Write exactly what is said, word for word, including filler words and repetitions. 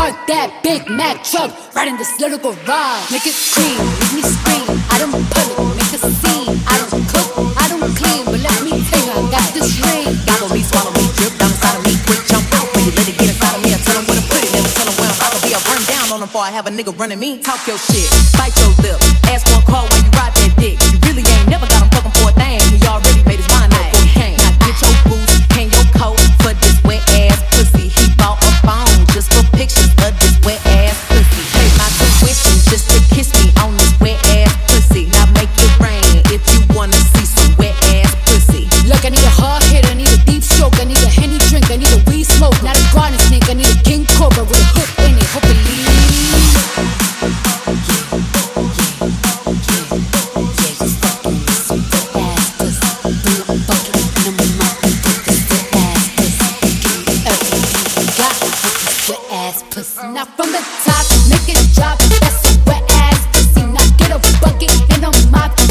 Park that Big Mac truck right in this little garage. Make it scream, make me scream. I don't public, make a scene. I don't cook, I don't clean, but let me tell you, I got this ring. Gobble me, swallow me, drip down inside of me, quick jump out when you let it get inside of me. I tell them where to put it, never tell them where I'm about to be. I run down on them before I have a nigga running me. Talk your shit, bite your lip, ask for a call when you ride that dick. You really ain't never got him fucking for a thing. He already made his mind up before he came. Now get your boots, hang your coat for this wet ass pussy. He bought a phone just for pictures of this wet ass pussy. Pay my tuition just to kiss me on this wet ass pussy. Now make it rain if you wanna see some wet ass pussy. Look, I need a hard hit, I need a deep stroke, I need a Henny drink, I need a weed smoke, not a garden snake, I need a king cobra with a hook in it, hopefully. Now from the top, make it drop. That's a wet ass pussy. Now get a bucket and a mop.